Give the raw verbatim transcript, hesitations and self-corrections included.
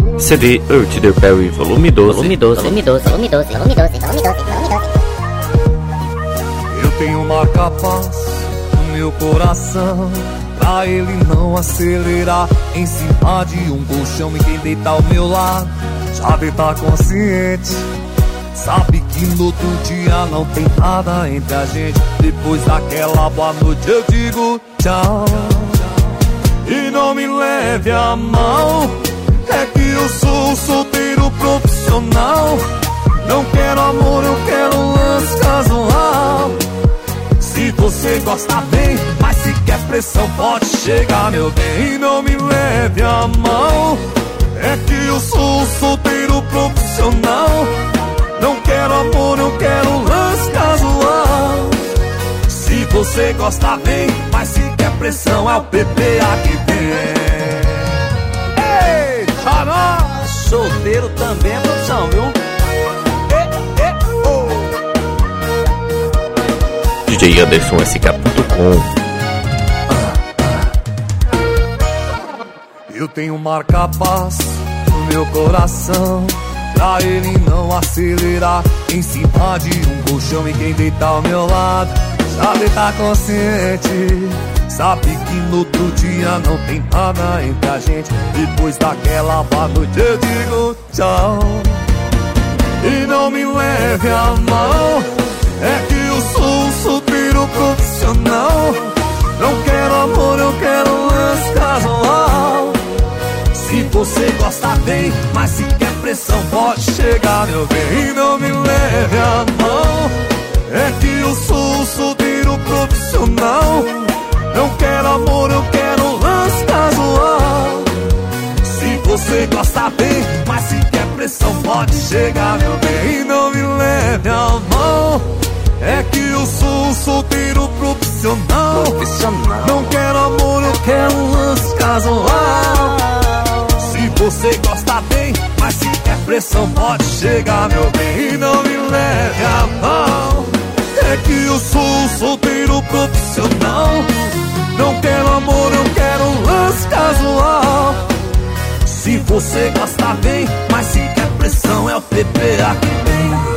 C D Earth the Perry volume doze. Volume doze, volume doze, volume doze, volume doze, volume doze, volume doze. Eu tenho uma capaz no meu coração, pra ele não acelerar em cima de um colchão. E quem deita ao meu lado já deita consciente, sabe que no outro dia não tem nada entre a gente. Depois daquela boa noite eu digo tchau. E não me leve a mal, é que eu sou um solteiro profissional. Não quero amor, eu quero um lance casual. Se você gosta bem, mas se quer pressão pode chegar, meu bem. E não me leve a mal, é que eu sou um solteiro profissional. Não quero amor, eu quero um lance casual. Se você gosta bem, mas se quer pressão é o P P A que vem. Ei, pra nós, solteiro também é profissão, viu? D J Anderson S K ponto com. Eu tenho marca-paz no meu coração, pra ele não acelerar em cima de um colchão. E quem deita ao meu lado já deita consciente, sabe que no outro dia não tem nada entre a gente. Depois daquela boa noite eu digo tchau. E não me leve a mal, é que eu sou um solteiro profissional. Não quero amor, eu quero um lance casual. Se você gosta bem, mas se quer pressão pode chegar, meu bem. E não me leve a mão, é que eu sou um solteiro profissional. Não quero amor, eu quero um lance casual. Se você gosta bem, mas se quer pressão pode chegar, meu bem. E não me leve a mão, é que eu sou um solteiro profissional. Profissional. Não quero amor, eu quero um lance casual. Se você gosta bem, mas se quer pressão pode chegar, meu bem. E não me leve a mão, é que eu sou um solteiro profissional. Não quero amor, eu quero um lance casual. Se você gosta bem, mas se quer pressão é o P P A que vem.